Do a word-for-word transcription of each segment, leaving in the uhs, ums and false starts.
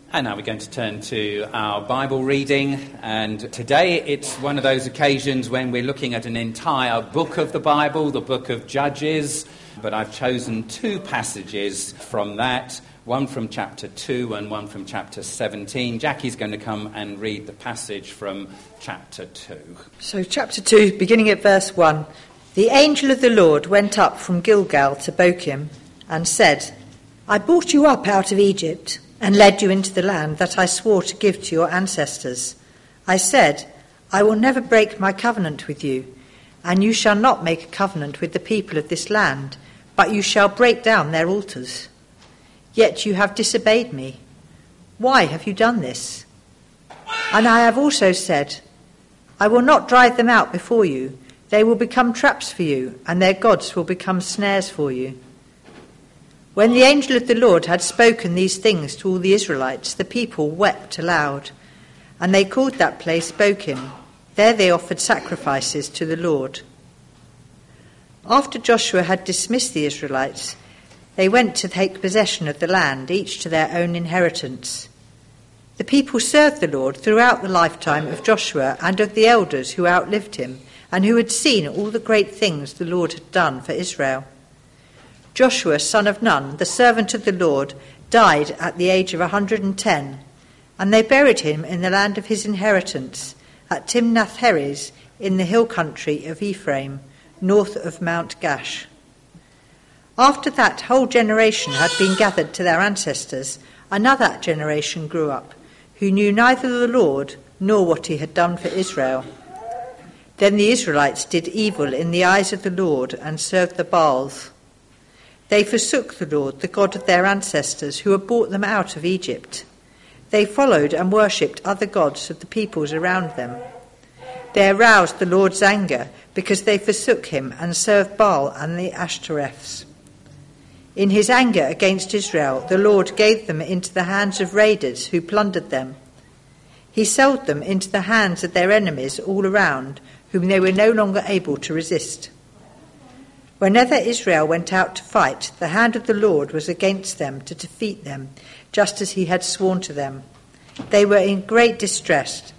And now we're going to turn to our Bible reading, and today it's one of those occasions when we're looking at an entire book of the Bible, the book of Judges, but I've chosen two passages from that, one from chapter two and one from chapter seventeen. Jackie's going to come and read the passage from chapter two. So chapter two, beginning at verse one. The angel of the Lord went up from Gilgal to Bochim and said, I brought you up out of Egypt and led you into the land that I swore to give to your ancestors. I said, I will never break my covenant with you, and you shall not make a covenant with the people of this land, but you shall break down their altars. Yet you have disobeyed me. Why have you done this? And I have also said, I will not drive them out before you. They will become traps for you, and their gods will become snares for you. When the angel of the Lord had spoken these things to all the Israelites, the people wept aloud, and they called that place Bochim. There they offered sacrifices to the Lord. After Joshua had dismissed the Israelites, they went to take possession of the land, each to their own inheritance. The people served the Lord throughout the lifetime of Joshua and of the elders who outlived him, and who had seen all the great things the Lord had done for Israel. Joshua, son of Nun, the servant of the Lord, died at the age of a hundred and ten, and they buried him in the land of his inheritance, at Timnath-Heres, in the hill country of Ephraim, north of Mount Gash. After that whole generation had been gathered to their ancestors, another generation grew up, who knew neither the Lord nor what he had done for Israel. Then the Israelites did evil in the eyes of the Lord and served the Baals. They forsook the Lord, the God of their ancestors, who had brought them out of Egypt. They followed and worshipped other gods of the peoples around them. They aroused the Lord's anger because they forsook him and served Baal and the Ashtoreths. In his anger against Israel, the Lord gave them into the hands of raiders who plundered them. He sold them into the hands of their enemies all around, whom they were no longer able to resist. Whenever Israel went out to fight, the hand of the Lord was against them to defeat them, just as he had sworn to them. They were in great distress.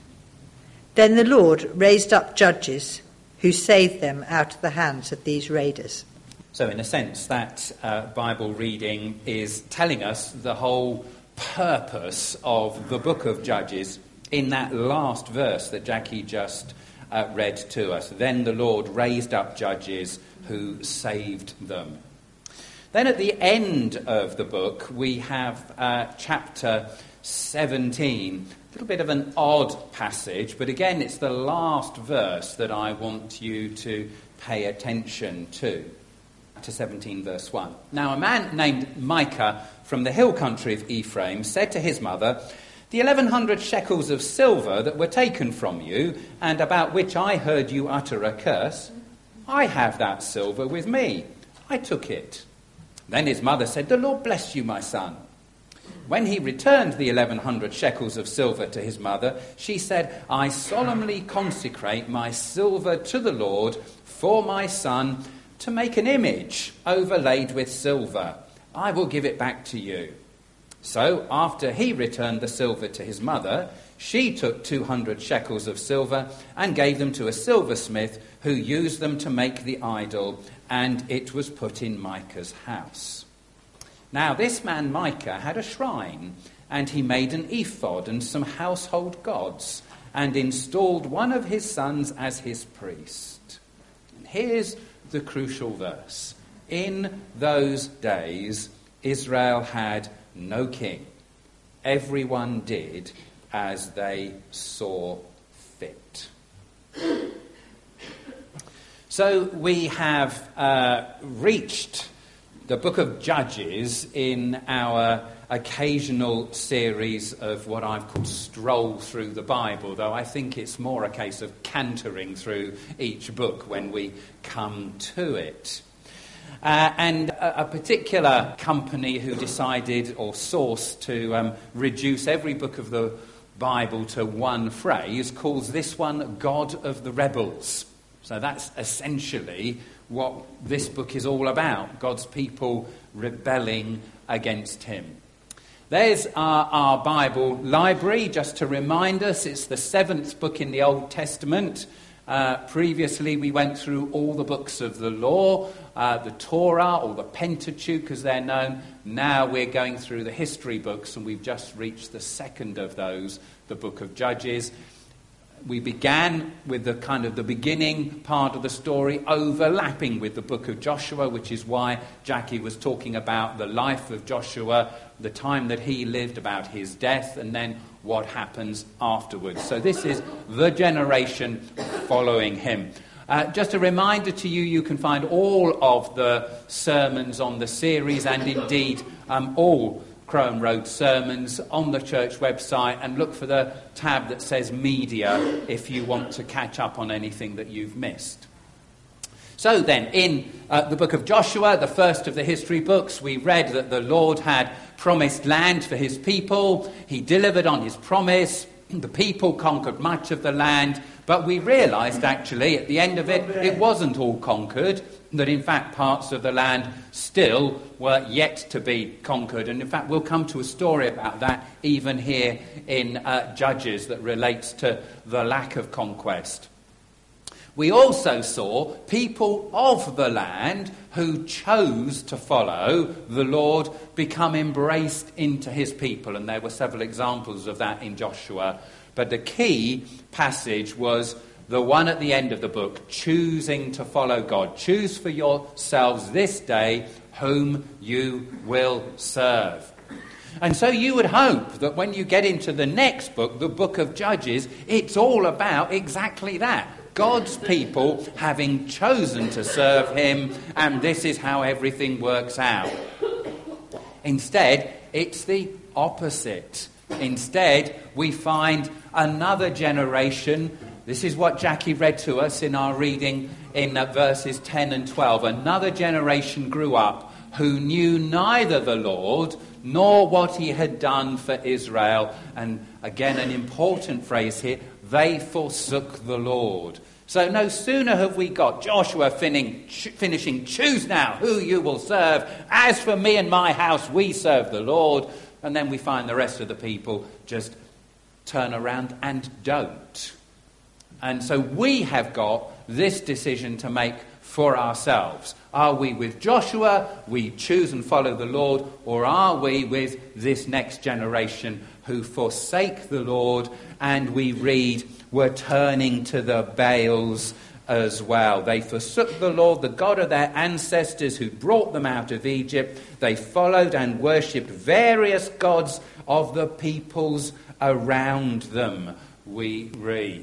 Then the Lord raised up judges who saved them out of the hands of these raiders. So in a sense, that uh, Bible reading is telling us the whole purpose of the book of Judges in that last verse that Jackie just uh, read to us. Then the Lord raised up judges who saved them. Then at the end of the book, we have uh, chapter seventeen. A little bit of an odd passage, but again, it's the last verse that I want you to pay attention to. Chapter seventeen, verse one. Now, a man named Micah from the hill country of Ephraim said to his mother, the eleven hundred shekels of silver that were taken from you, and about which I heard you utter a curse, I have that silver with me. I took it. Then his mother said, the Lord bless you, my son. When he returned the eleven hundred shekels of silver to his mother, she said, I solemnly consecrate my silver to the Lord for my son to make an image overlaid with silver. I will give it back to you. So after he returned the silver to his mother, she took two hundred shekels of silver and gave them to a silversmith who used them to make the idol, and it was put in Micah's house. Now this man Micah had a shrine, and he made an ephod and some household gods, and installed one of his sons as his priest. And here's the crucial verse. In those days, Israel had no king. Everyone did as they saw fit. So we have uh, reached the book of Judges in our occasional series of what I've called stroll through the Bible, though I think it's more a case of cantering through each book when we come to it. Uh, and a, a particular company who decided or sourced to um, reduce every book of the Bible to one phrase calls this one God of the Rebels. So that's essentially what this book is all about, God's people rebelling against him. There's our, our Bible library, just to remind us. It's the seventh book in the Old Testament. Uh, previously, we went through all the books of the law, uh, the Torah, or the Pentateuch as they're known. Now we're going through the history books, and we've just reached the second of those, the book of Judges. We began with the kind of the beginning part of the story overlapping with the book of Joshua, which is why Jackie was talking about the life of Joshua, the time that he lived, about his death, and then what happens afterwards. So this is the generation following him. Uh, just a reminder to you, you can find all of the sermons on the series, and indeed um, all Crome Road sermons on the church website, and look for the tab that says media if you want to catch up on anything that you've missed. So then, in uh, the book of Joshua, the first of the history books, we read that the Lord had promised land for his people. He delivered on his promise. The people conquered much of the land, but we realised actually at the end of it, it wasn't all conquered, that in fact parts of the land still were yet to be conquered. And in fact we'll come to a story about that even here in uh, Judges that relates to the lack of conquest. We also saw people of the land who chose to follow the Lord become embraced into his people, and there were several examples of that in Joshua. But the key passage was the one at the end of the book, choosing to follow God. Choose for yourselves this day whom you will serve. And so you would hope that when you get into the next book, the book of Judges, it's all about exactly that. God's people having chosen to serve him, and this is how everything works out. Instead, it's the opposite. Instead, we find another generation. This is what Jackie read to us in our reading in uh, verses ten and twelve. Another generation grew up who knew neither the Lord nor what he had done for Israel. And again, an important phrase here, they forsook the Lord. So no sooner have we got Joshua finishing, finishing, choose now who you will serve. As for me and my house, we serve the Lord. And then we find the rest of the people just turn around and don't. And so we have got this decision to make for ourselves. Are we with Joshua, we choose and follow the Lord, or are we with this next generation who forsake the Lord, and we read, were turning to the Baals as well. They forsook the Lord, the God of their ancestors who brought them out of Egypt. They followed and worshipped various gods of the peoples around them, we read.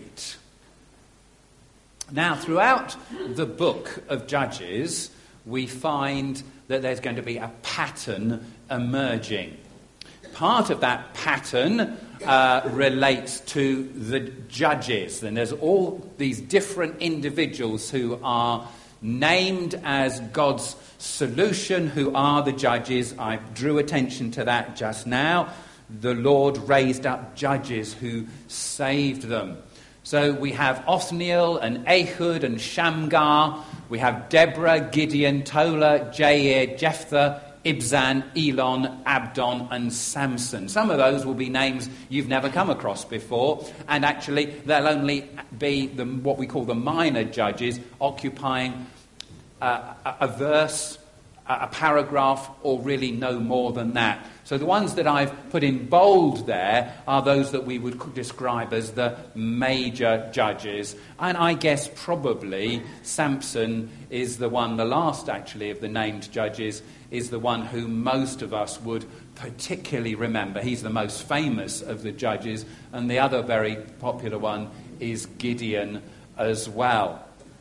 Now, throughout the book of Judges, we find that there's going to be a pattern emerging. Part of that pattern uh, relates to the judges, and there's all these different individuals who are named as God's solution, who are the judges. I drew attention to that just now. The Lord raised up judges who saved them. So we have Othniel and Ehud and Shamgar. We have Deborah, Gideon, Tola, Jair, Jephthah, Ibzan, Elon, Abdon and Samson. Some of those will be names you've never come across before, and actually they'll only be the, what we call the minor judges, occupying uh, a, a verse, a paragraph, or really no more than that. So the ones that I've put in bold there are those that we would describe as the major judges. And I guess probably Samson is the one, the last actually of the named judges, is the one who most of us would particularly remember. He's the most famous of the judges, and the other very popular one is Gideon as well.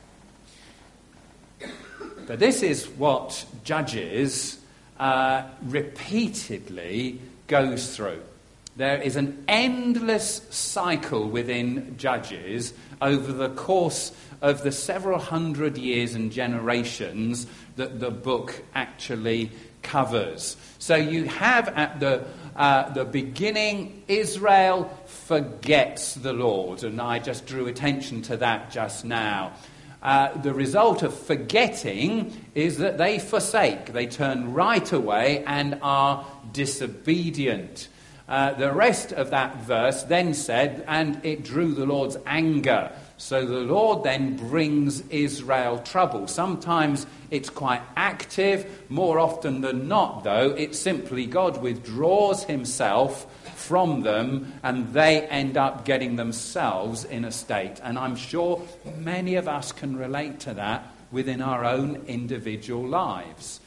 But this is what Judges uh, repeatedly goes through. There is an endless cycle within Judges over the course of the several hundred years and generations that the book actually covers. So you have at the uh, the beginning, Israel forgets the Lord, and I just drew attention to that just now. Uh, the result of forgetting is that they forsake, they turn right away and are disobedient. Uh, the rest of that verse then said, and it drew the Lord's anger. So the Lord then brings Israel trouble. Sometimes it's quite active. More often than not, though, it's simply God withdraws himself from them and they end up getting themselves in a state. And I'm sure many of us can relate to that within our own individual lives.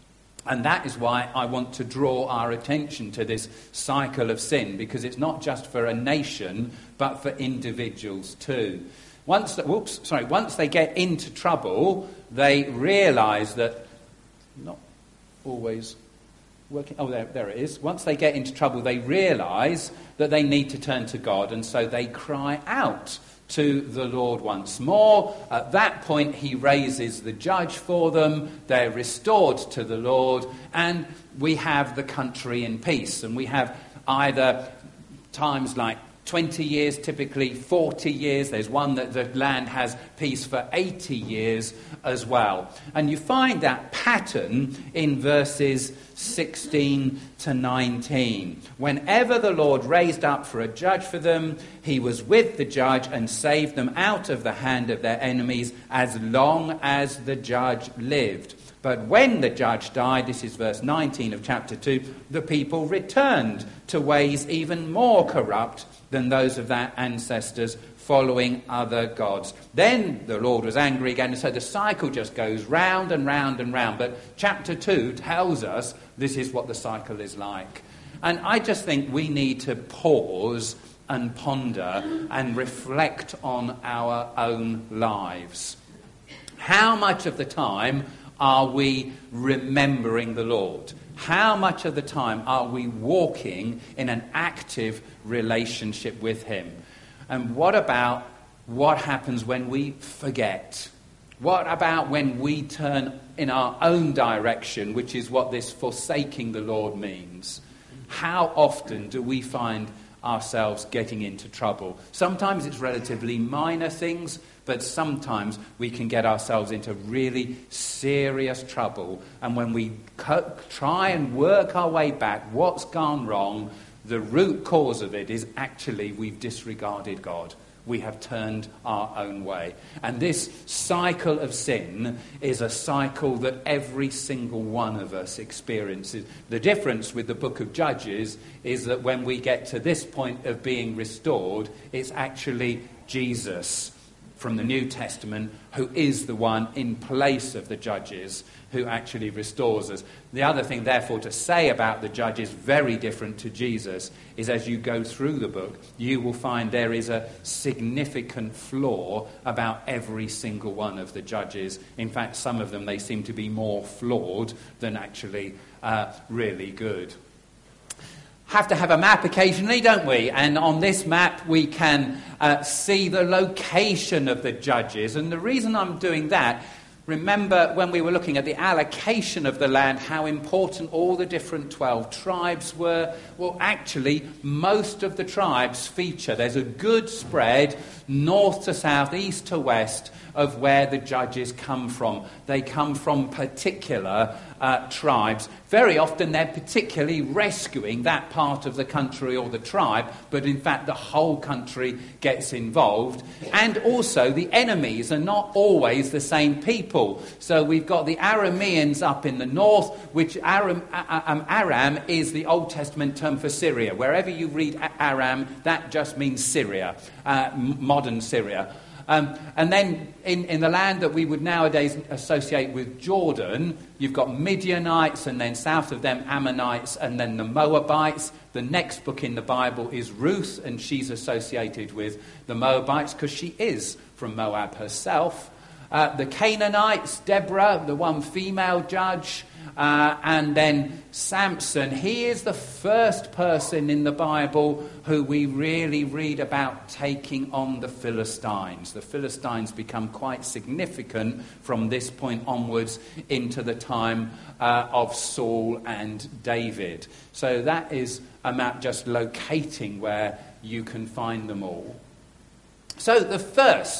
And that is why I want to draw our attention to this cycle of sin, because it's not just for a nation, but for individuals too. Once, whoops, sorry, once they get into trouble, they realise that, not always working, oh, there, there it is. Once they get into trouble, they realise that they need to turn to God, and so they cry out to the Lord once more. At that point, he raises the judge for them. They're restored to the Lord, and we have the country in peace. And we have either times like twenty years, typically forty years. There's one that the land has peace for eighty years as well. And you find that pattern in verses sixteen to nineteen. Whenever the Lord raised up for a judge for them, he was with the judge and saved them out of the hand of their enemies as long as the judge lived. But when the judge died, this is verse nineteen of chapter two, the people returned to ways even more corrupt than those of their ancestors, following other gods. Then the Lord was angry again, and so the cycle just goes round and round and round. But chapter two tells us this is what the cycle is like. And I just think we need to pause and ponder and reflect on our own lives. How much of the time are we remembering the Lord? How much of the time are we walking in an active relationship with him? And what about what happens when we forget? What about when we turn in our own direction, which is what this forsaking the Lord means? How often do we find ourselves getting into trouble? Sometimes it's relatively minor things, but sometimes we can get ourselves into really serious trouble. And when we co- try and work our way back, what's gone wrong, the root cause of it is actually we've disregarded God. We have turned our own way. And this cycle of sin is a cycle that every single one of us experiences. The difference with the book of Judges is that when we get to this point of being restored, it's actually Jesus from the New Testament who is the one in place of the judges who actually restores us. The other thing, therefore, to say about the judges, very different to Jesus, is as you go through the book, you will find there is a significant flaw about every single one of the judges. In fact, some of them, they seem to be more flawed than actually uh, really good. Have to have a map occasionally, don't we? And on this map we can uh, see the location of the judges. And the reason I'm doing that, remember when we were looking at the allocation of the land, how important all the different twelve tribes were? Well, actually, most of the tribes feature. There's a good spread, north to south, east to west, of where the judges come from. They come from particular uh, tribes. Very often they're particularly rescuing that part of the country or the tribe, but in fact the whole country gets involved. And also the enemies are not always the same people. So we've got the Arameans up in the north, which Aram, um, Aram is the Old Testament term for Syria. Wherever you read Aram, that just means Syria, uh, modern Syria. Um, and then in, in the land that we would nowadays associate with Jordan, you've got Midianites, and then south of them Ammonites, and then the Moabites. The next book in the Bible is Ruth, and she's associated with the Moabites because she is from Moab herself. Uh, the Canaanites, Deborah, the one female judge, uh, and then Samson. He is the first person in the Bible who we really read about taking on the Philistines. The Philistines become quite significant from this point onwards into the time uh, of Saul and David. So that is a map just locating where you can find them all. So the first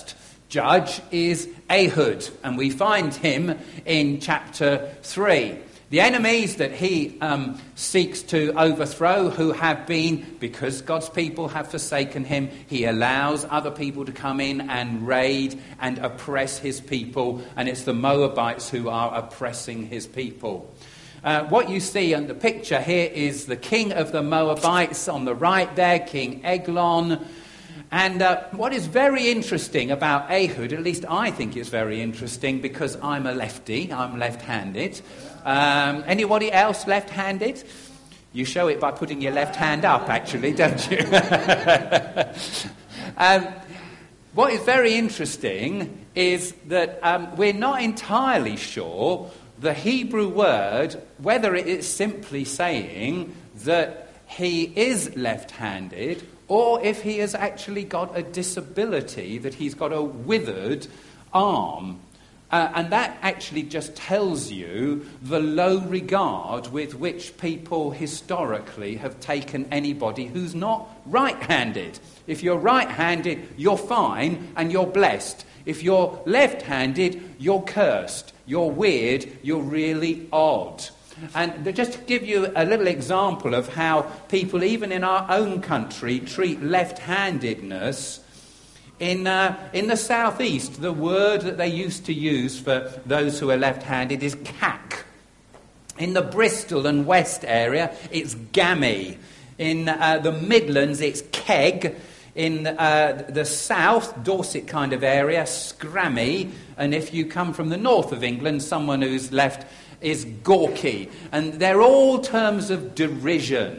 judge is Ehud, and we find him in chapter three. The enemies that he um, seeks to overthrow, who have been, because God's people have forsaken him, he allows other people to come in and raid and oppress his people, and it's the Moabites who are oppressing his people. Uh, what you see in the picture here is the king of the Moabites on the right there, King Eglon. And uh, what is very interesting about Ehud, at least I think it's very interesting because I'm a lefty, I'm left-handed. Um, anybody else left-handed? You show it by putting your left hand up, actually, don't you? um, what is very interesting is that um, we're not entirely sure the Hebrew word, whether it is simply saying that he is left-handed or if he has actually got a disability, that he's got a withered arm. Uh, and that actually just tells you the low regard with which people historically have taken anybody who's not right-handed. If you're right-handed, you're fine and you're blessed. If you're left-handed, you're cursed. You're weird. You're really odd. And just to give you a little example of how people, even in our own country, treat left-handedness. In uh, in the southeast, the word that they used to use for those who are left-handed is cack. In the Bristol and West area, it's gammy. In uh, the Midlands, it's keg. In uh, the south, Dorset kind of area, scrammy. And if you come from the north of England, someone who's left is gawky. And they're all terms of derision.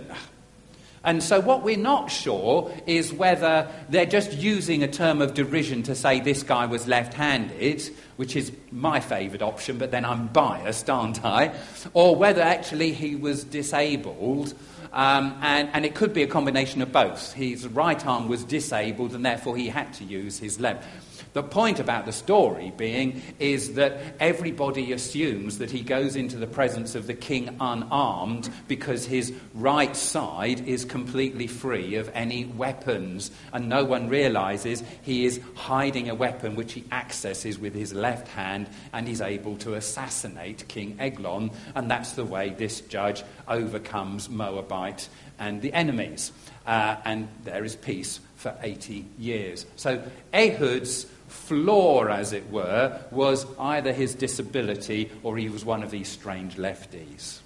And so what we're not sure is whether they're just using a term of derision to say this guy was left-handed, which is my favoured option, but then I'm biased, aren't I? Or whether actually he was disabled, um, and, and it could be a combination of both. His right arm was disabled and therefore he had to use his left. The point about the story being is that everybody assumes that he goes into the presence of the king unarmed because his right side is completely free of any weapons, and no one realises he is hiding a weapon which he accesses with his left hand, and he's able to assassinate King Eglon, and that's the way this judge overcomes Moabite and the enemies. Uh, and there is peace for eighty years. So Ehud's flaw, as it were, was either his disability or he was one of these strange lefties.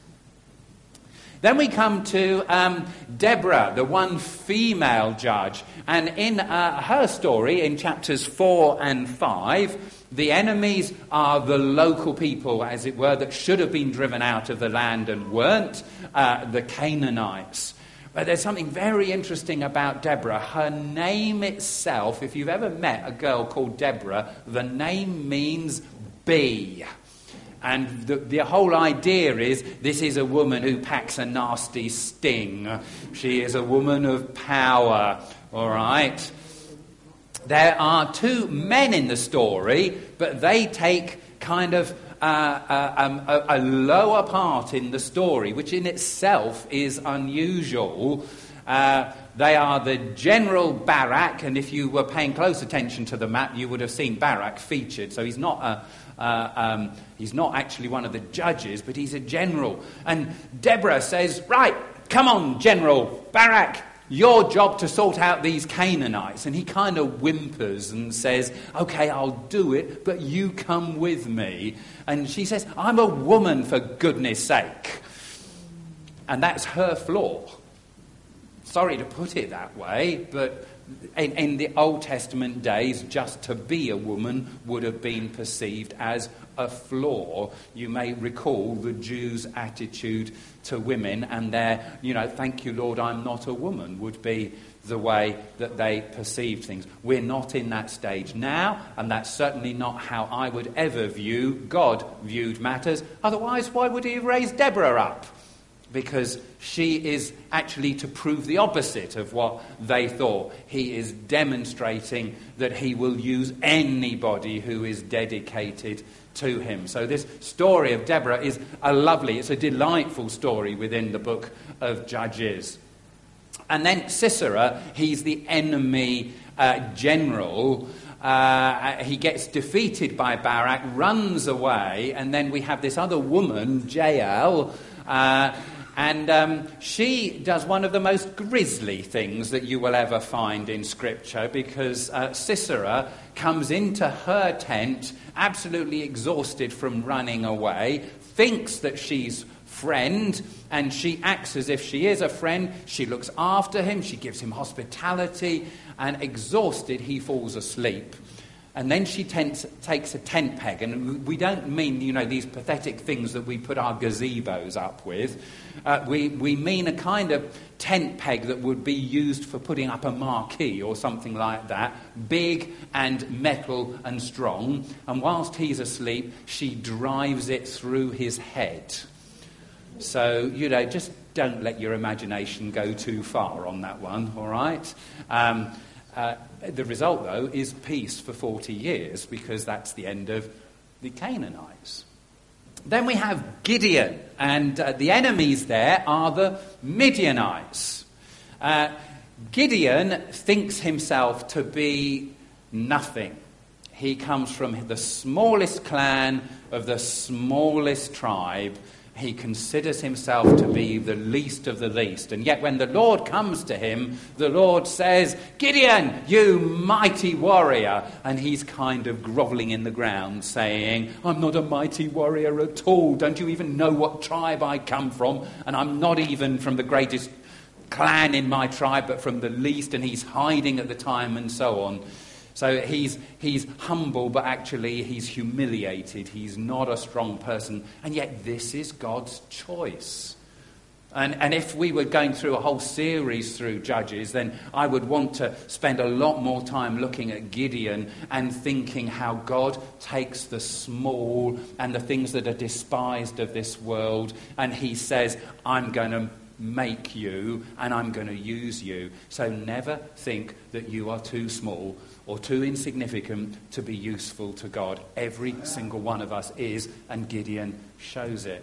Then we come to um, Deborah, the one female judge. And in uh, her story, in chapters four and five, the enemies are the local people, as it were, that should have been driven out of the land and weren't, uh, the Canaanites. But there's something very interesting about Deborah. Her name itself, if you've ever met a girl called Deborah, the name means bee. And the, the whole idea is this is a woman who packs a nasty sting. She is a woman of power, all right? There are two men in the story, but they take kind of Uh, uh, um, a, a lower part in the story, which in itself is unusual. Uh, they are the General Barak, and if you were paying close attention to the map, you would have seen Barak featured. So he's not a, uh, um, he's not actually one of the judges, but he's a general. And Deborah says, "Right, come on, General Barak, your job to sort out these Canaanites." And he kind of whimpers and says, "Okay, I'll do it, but you come with me." And she says, "I'm a woman, for goodness sake." And that's her flaw. Sorry to put it that way, but in, in the Old Testament days, just to be a woman would have been perceived as a flaw. You may recall the Jews' attitude to women, and their, you know, "Thank you, Lord, I'm not a woman," would be the way that they perceived things. We're not in that stage now, and that's certainly not how I would ever view God viewed matters. Otherwise, why would he have raised Deborah up? Because she is actually to prove the opposite of what they thought. He is demonstrating that he will use anybody who is dedicated to him. So this story of Deborah is a lovely, it's a delightful story within the book of Judges. And then Sisera, he's the enemy uh, general. Uh, he gets defeated by Barak, runs away, and then we have this other woman, Jael, uh, and um, she does one of the most grisly things that you will ever find in Scripture, because uh, Sisera comes into her tent, absolutely exhausted from running away, thinks that she's friend, and she acts as if she is a friend. She looks after him, she gives him hospitality, and exhausted, he falls asleep. And then she tents, takes a tent peg, and we don't mean, you know, these pathetic things that we put our gazebos up with. Uh, we, we mean a kind of tent peg that would be used for putting up a marquee or something like that, big and metal and strong. And whilst he's asleep, she drives it through his head. So, you know, just don't let your imagination go too far on that one, all right? Um, uh, the result, though, is peace for forty years, because that's the end of the Canaanites. Then we have Gideon, and uh, the enemies there are the Midianites. Uh, Gideon thinks himself to be nothing. He comes from the smallest clan of the smallest tribe. He considers himself to be the least of the least. And yet when the Lord comes to him, the Lord says, "Gideon, you mighty warrior." And he's kind of grovelling in the ground, saying, "I'm not a mighty warrior at all. Don't you even know what tribe I come from? And I'm not even from the greatest clan in my tribe, but from the least." And he's hiding at the time and so on. So he's he's humble, but actually he's humiliated. He's not a strong person. And yet this is God's choice. And, and if we were going through a whole series through Judges, then I would want to spend a lot more time looking at Gideon and thinking how God takes the small and the things that are despised of this world, and he says, "I'm going to make you and I'm going to use you." So never think that you are too small or too insignificant to be useful to God. Every single one of us is, and Gideon shows it.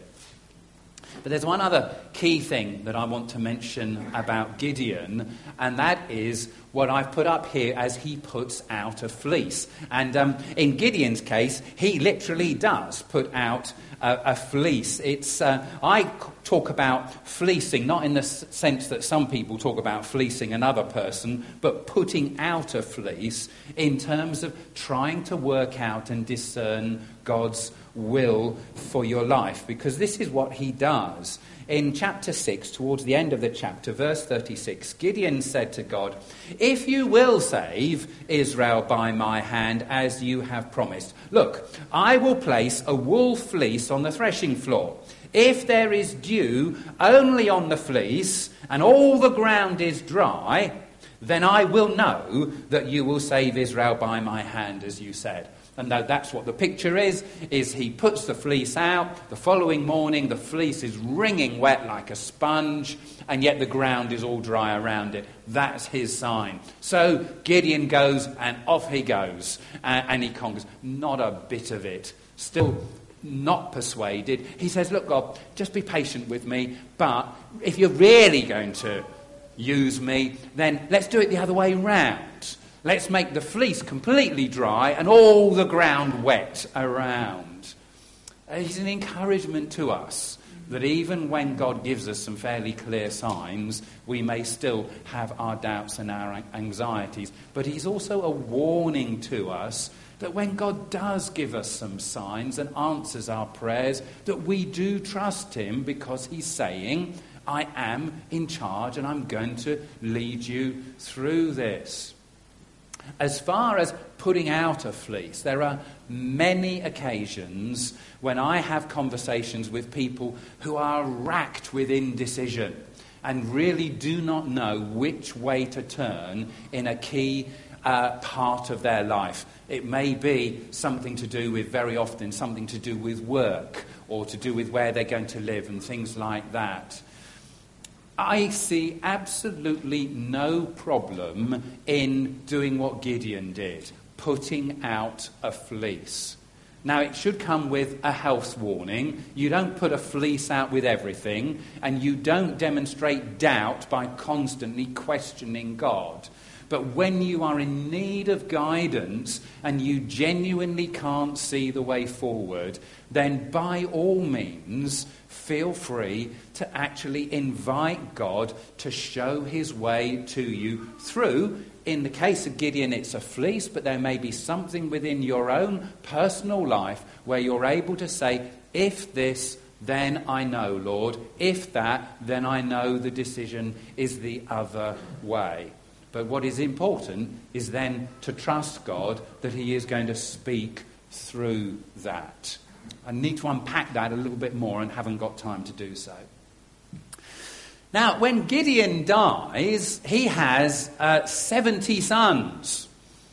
But there's one other key thing that I want to mention about Gideon, and that is what I've put up here as he puts out a fleece. And um, in Gideon's case, he literally does put out a, a fleece. It's uh, I talk about fleecing, not in the s- sense that some people talk about fleecing another person, but putting out a fleece in terms of trying to work out and discern God's will for your life, because this is what he does. In chapter six, towards the end of the chapter, verse thirty-six, Gideon said to God, "If you will save Israel by my hand, as you have promised, look, I will place a wool fleece on the threshing floor. If there is dew only on the fleece, and all the ground is dry, then I will know that you will save Israel by my hand, as you said." And that's what the picture is, is he puts the fleece out. The following morning, the fleece is wringing wet like a sponge, and yet the ground is all dry around it. That's his sign. So Gideon goes, and off he goes, and, and he conquers. Not a bit of it. Still not persuaded. He says, "Look, God, just be patient with me, but if you're really going to use me, then let's do it the other way round. Let's make the fleece completely dry and all the ground wet around." It's an encouragement to us that even when God gives us some fairly clear signs, we may still have our doubts and our anxieties. But he's also a warning to us that when God does give us some signs and answers our prayers, that we do trust him, because he's saying, "I am in charge and I'm going to lead you through this." As far as putting out a fleece, there are many occasions when I have conversations with people who are racked with indecision and really do not know which way to turn in a key uh, part of their life. It may be something to do with, very often, something to do with work or to do with where they're going to live and things like that. I see absolutely no problem in doing what Gideon did, putting out a fleece. Now, it should come with a health warning. You don't put a fleece out with everything, and you don't demonstrate doubt by constantly questioning God. But when you are in need of guidance and you genuinely can't see the way forward, then by all means, feel free to actually invite God to show his way to you through, in the case of Gideon, it's a fleece, but there may be something within your own personal life where you're able to say, if this, then I know, Lord. If that, then I know the decision is the other way. But what is important is then to trust God that he is going to speak through that. I need to unpack that a little bit more and haven't got time to do so. Now, when Gideon dies, he has uh, seventy sons.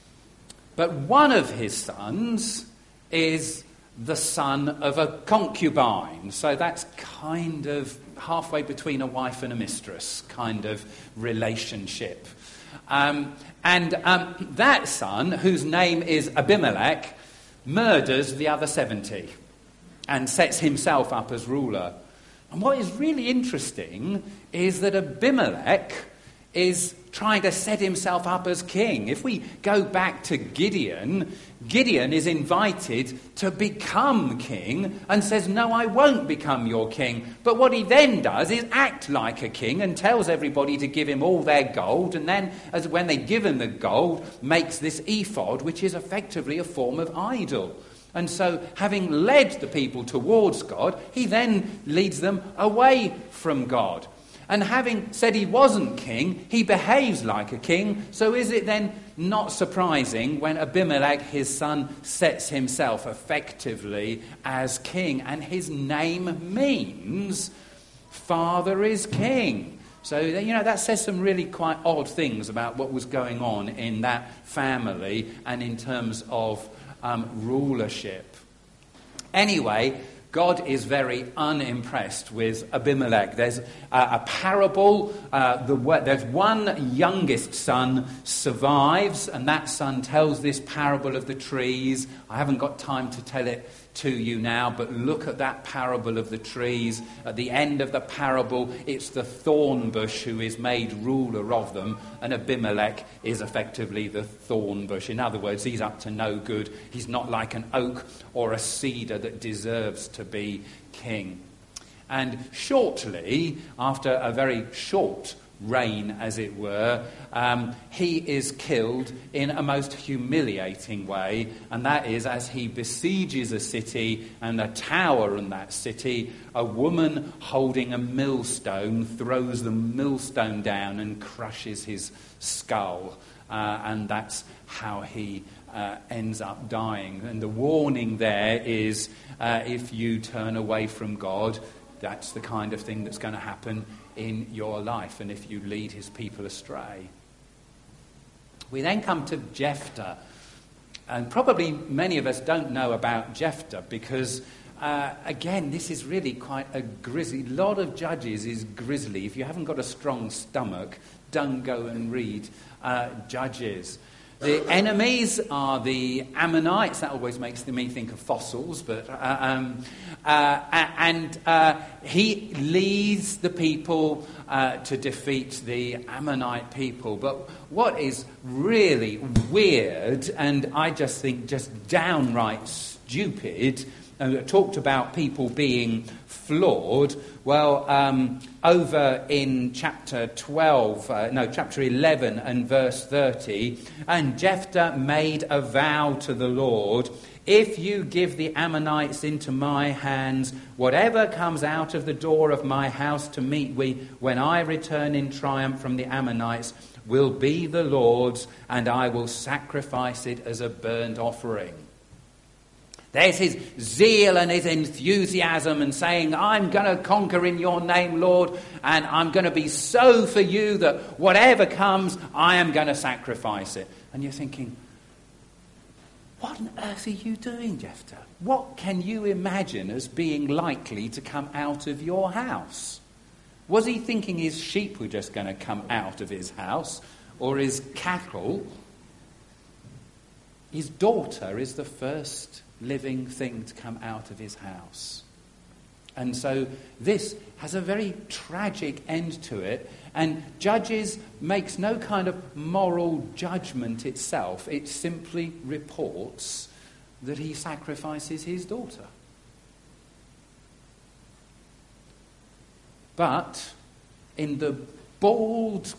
But one of his sons is the son of a concubine. So that's kind of halfway between a wife and a mistress kind of relationship. Um, and um, that son, whose name is Abimelech, murders the other seventy and sets himself up as ruler. And what is really interesting is that Abimelech is trying to set himself up as king. If we go back to Gideon, Gideon is invited to become king and says, no, I won't become your king. But what he then does is act like a king and tells everybody to give him all their gold. And then, as when they give him the gold, makes this ephod, which is effectively a form of idol. And so, having led the people towards God, he then leads them away from God. And having said he wasn't king, he behaves like a king. So is it then not surprising when Abimelech, his son, sets himself effectively as king? And his name means Father is King. So, you know, that says some really quite odd things about what was going on in that family and in terms of um, rulership. Anyway, God is very unimpressed with Abimelech. There's a, a parable. Uh, the, there's one youngest son survives, and that son tells this parable of the trees. I haven't got time to tell it to you now, but look at that parable of the trees. At the end of the parable, it's the thorn bush who is made ruler of them, and Abimelech is effectively the thorn bush. In other words, he's up to no good. He's not like an oak or a cedar that deserves to be king. And shortly, after a very short reign, as it were, um, he is killed in a most humiliating way, and that is as he besieges a city, and a tower in that city, a woman holding a millstone throws the millstone down and crushes his skull, uh, and that's how he uh, ends up dying. And the warning there is, uh, if you turn away from God, that's the kind of thing that's going to happen in your life, and if you lead his people astray. We then come to Jephthah, and probably many of us don't know about Jephthah because, uh, again, this is really quite a grisly. A lot of Judges is grisly. If you haven't got a strong stomach, don't go and read uh, Judges. The enemies are the Ammonites. That always makes me think of fossils. But uh, um, uh, and uh, he leads the people uh, to defeat the Ammonite people. But what is really weird, and I just think just downright stupid, uh, talked about people being flawed. Well, um, over in chapter twelve, uh, no, chapter eleven and verse thirty, and Jephthah made a vow to the Lord, if you give the Ammonites into my hands, whatever comes out of the door of my house to meet me when I return in triumph from the Ammonites will be the Lord's, and I will sacrifice it as a burnt offering. There's his zeal and his enthusiasm and saying, I'm going to conquer in your name, Lord, and I'm going to be so for you that whatever comes, I am going to sacrifice it. And you're thinking, what on earth are you doing, Jephthah? What can you imagine as being likely to come out of your house? Was he thinking his sheep were just going to come out of his house, or his cattle? His daughter is the first living thing to come out of his house. And so this has a very tragic end to it. And Judges makes no kind of moral judgment itself. It simply reports that he sacrifices his daughter. But in the bald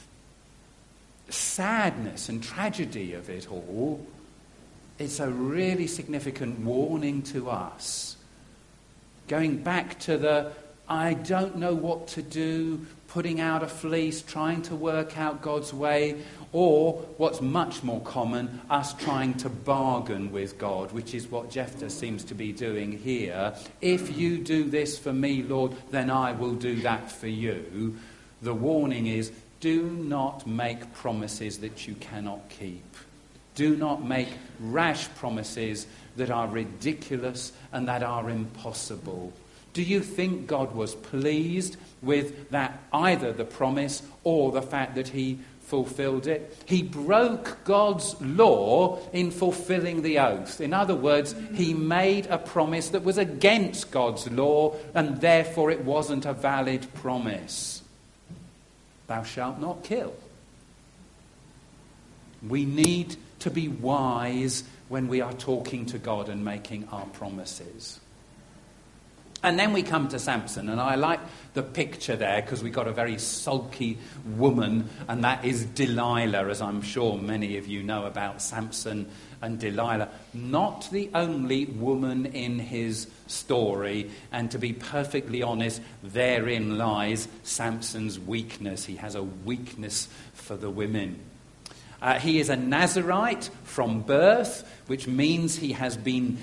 sadness and tragedy of it all, it's a really significant warning to us. Going back to the, I don't know what to do, putting out a fleece, trying to work out God's way, or what's much more common, us trying to bargain with God, which is what Jephthah seems to be doing here. If you do this for me, Lord, then I will do that for you. The warning is, do not make promises that you cannot keep. Do not make rash promises that are ridiculous and that are impossible. Do you think God was pleased with that, either the promise or the fact that he fulfilled it? He broke God's law in fulfilling the oath. In other words, he made a promise that was against God's law, and therefore it wasn't a valid promise. Thou shalt not kill. We need to be wise when we are talking to God and making our promises. And then we come to Samson, and I like the picture there because we've got a very sulky woman, and that is Delilah, as I'm sure many of you know about Samson and Delilah. Not the only woman in his story, and to be perfectly honest, therein lies Samson's weakness. He has a weakness for the women. Uh, he is a Nazirite from birth, which means he has been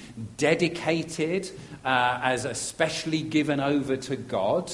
dedicated uh, as especially given over to God,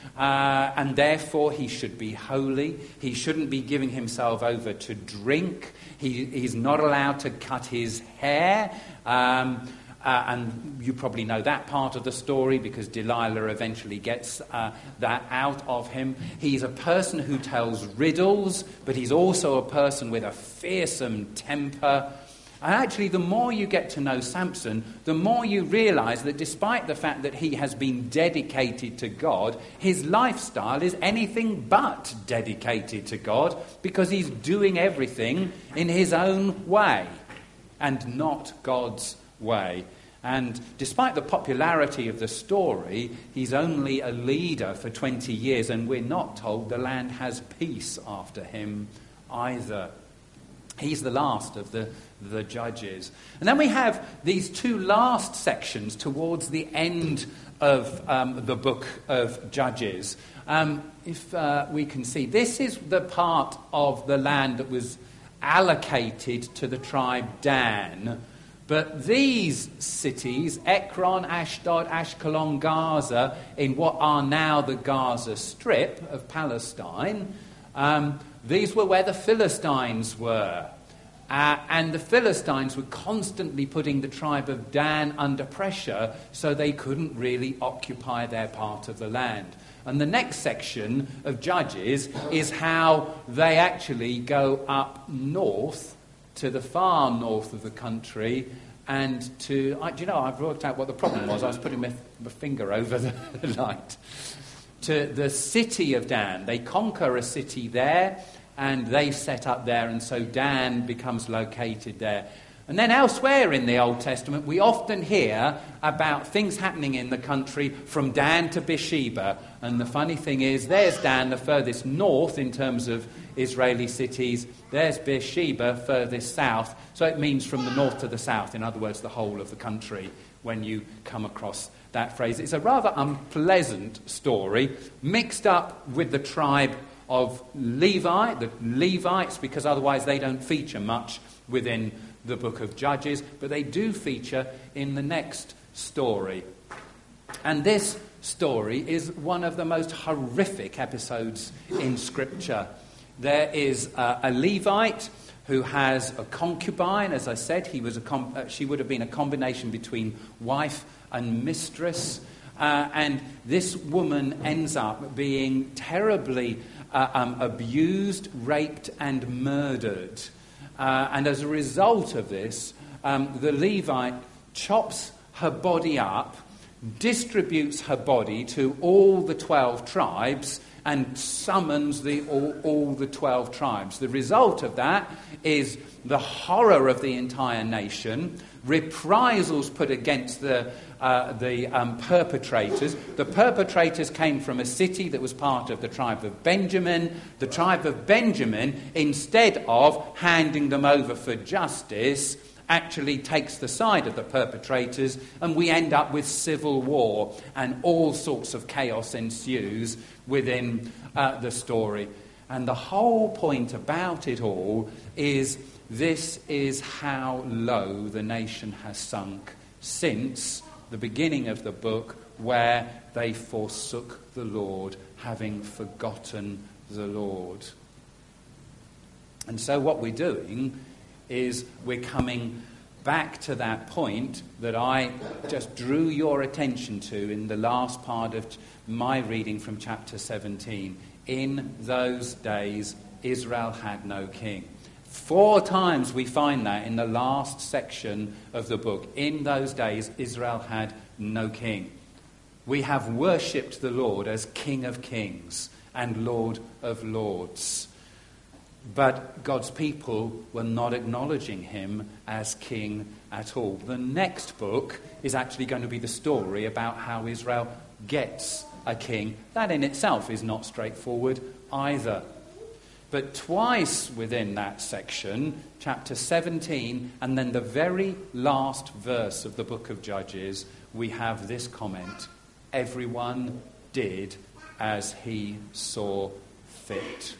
uh, and therefore he should be holy. He shouldn't be giving himself over to drink. He, he's not allowed to cut his hair. Um, Uh, and you probably know that part of the story because Delilah eventually gets uh, that out of him. He's a person who tells riddles, but he's also a person with a fearsome temper. And actually, the more you get to know Samson, the more you realise that despite the fact that he has been dedicated to God, his lifestyle is anything but dedicated to God because he's doing everything in his own way and not God's way. And despite the popularity of the story, he's only a leader for twenty years, and we're not told the land has peace after him either. He's the last of the, the judges. And then we have these two last sections towards the end of um, the book of Judges. Um, if uh, we can see, this is the part of the land that was allocated to the tribe Dan. But these cities, Ekron, Ashdod, Ashkelon, Gaza, in what are now the Gaza Strip of Palestine, um, these were where the Philistines were. Uh, and the Philistines were constantly putting the tribe of Dan under pressure, so they couldn't really occupy their part of the land. And the next section of Judges is how they actually go up north to the far north of the country, and to, I, do you know, I've worked out what the problem was. I was putting my, my finger over the, the light. To the city of Dan. They conquer a city there, and they set up there, and so Dan becomes located there. And then elsewhere in the Old Testament, we often hear about things happening in the country from Dan to Beersheba. And the funny thing is, there's Dan, the furthest north in terms of Israeli cities. There's Beersheba, furthest south. So it means from the north to the south, in other words, the whole of the country, when you come across that phrase. It's a rather unpleasant story, mixed up with the tribe of Levi, the Levites, because otherwise they don't feature much within the book of Judges, but they do feature in the next story. And this story is one of the most horrific episodes in Scripture. There is uh, a Levite who has a concubine. As I said, he was a com- uh, she would have been a combination between wife and mistress. Uh, and this woman ends up being terribly uh, um, abused, raped, and murdered. Uh, and as a result of this, um, the Levite chops her body up, distributes her body to all the twelve tribes, and summons the, all, all the twelve tribes. The result of that is the horror of the entire nation, reprisals put against the, uh, the um, perpetrators. The perpetrators came from a city that was part of the tribe of Benjamin. The tribe of Benjamin, instead of handing them over for justice, actually takes the side of the perpetrators, and we end up with civil war, and all sorts of chaos ensues within uh, the story. And the whole point about it all is this is how low the nation has sunk since the beginning of the book, where they forsook the Lord, having forgotten the Lord. And so what we're doing is we're coming back to that point that I just drew your attention to in the last part of my reading from chapter seventeen. In those days, Israel had no king. Four times we find that in the last section of the book. In those days, Israel had no king. We have worshipped the Lord as King of Kings and Lord of Lords. But God's people were not acknowledging him as king at all. The next book is actually going to be the story about how Israel gets a king. That in itself is not straightforward either. But twice within that section, chapter seventeen, and then the very last verse of the book of Judges, we have this comment: everyone did as he saw fit.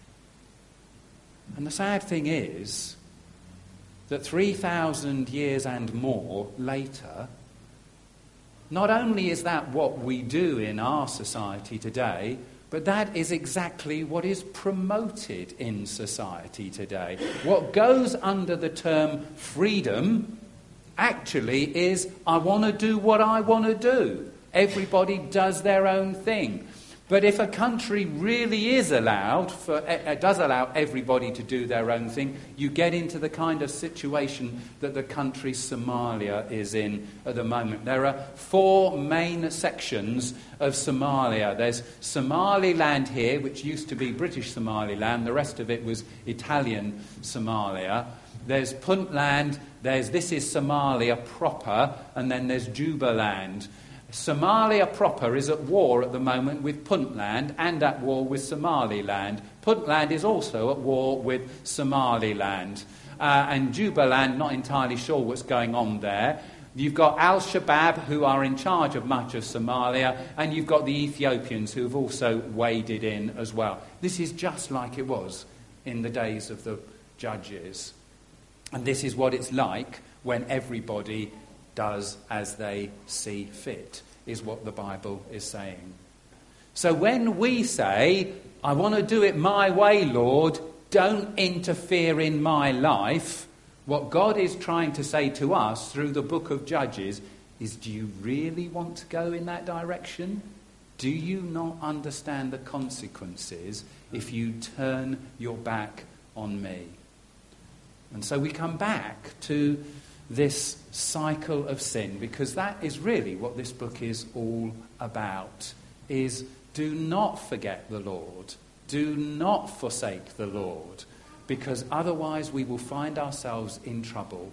And the sad thing is that three thousand years and more later, not only is that what we do in our society today, but that is exactly what is promoted in society today. What goes under the term freedom actually is, I want to do what I want to do. Everybody does their own thing. But if a country really is allowed, for, uh, does allow everybody to do their own thing, you get into the kind of situation that the country Somalia is in at the moment. There are four main sections of Somalia. There's Somaliland here, which used to be British Somaliland. The rest of it was Italian Somalia. There's Puntland. There's this is Somalia proper, and then there's Jubaland. Somalia proper is at war at the moment with Puntland and at war with Somaliland. Puntland is also at war with Somaliland. Uh, and Jubaland, not entirely sure what's going on there. You've got Al-Shabaab, who are in charge of much of Somalia, and you've got the Ethiopians, who have also waded in as well. This is just like it was in the days of the judges. And this is what it's like when everybody does as they see fit, is what the Bible is saying. So when we say, I want to do it my way, Lord, don't interfere in my life, what God is trying to say to us through the book of Judges is, do you really want to go in that direction? Do you not understand the consequences if you turn your back on me? And so we come back to this cycle of sin, because that is really what this book is all about, is do not forget the Lord. Do not forsake the Lord, because otherwise we will find ourselves in trouble.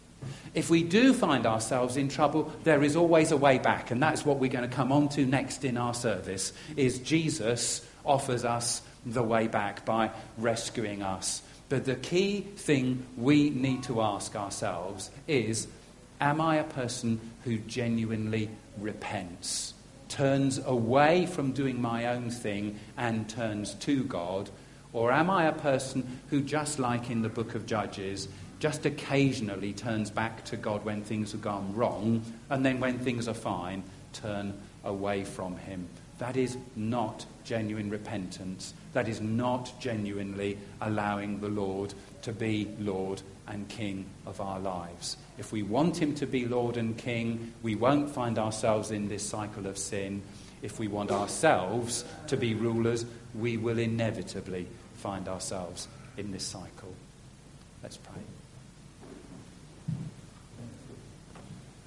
If we do find ourselves in trouble, there is always a way back, and that's what we're going to come on to next in our service, is Jesus offers us the way back by rescuing us. But the key thing we need to ask ourselves is, am I a person who genuinely repents, turns away from doing my own thing and turns to God? Or am I a person who, just like in the book of Judges, just occasionally turns back to God when things have gone wrong, and then when things are fine, turn away from him? That is not genuine repentance. That is not genuinely allowing the Lord to be Lord and King of our lives. If we want him to be Lord and King, we won't find ourselves in this cycle of sin. If we want ourselves to be rulers, we will inevitably find ourselves in this cycle. Let's pray.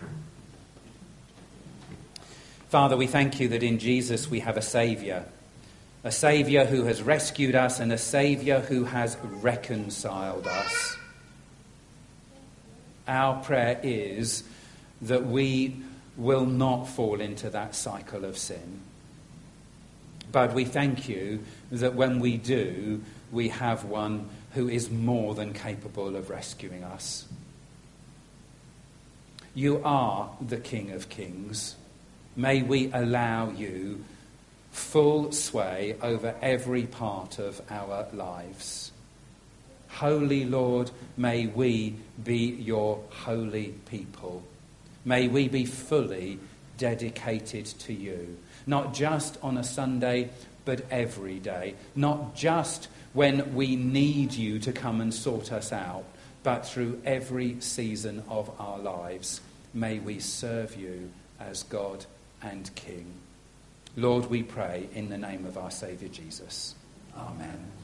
Father, we thank you that in Jesus we have a Saviour, a Saviour who has rescued us and a Saviour who has reconciled us. Our prayer is that we will not fall into that cycle of sin. But we thank you that when we do, we have one who is more than capable of rescuing us. You are the King of Kings. May we allow you full sway over every part of our lives. Holy Lord, may we be your holy people. May we be fully dedicated to you, not just on a Sunday, but every day. Not just when we need you to come and sort us out, but through every season of our lives. May we serve you as God and King. Lord, we pray in the name of our Saviour Jesus. Amen.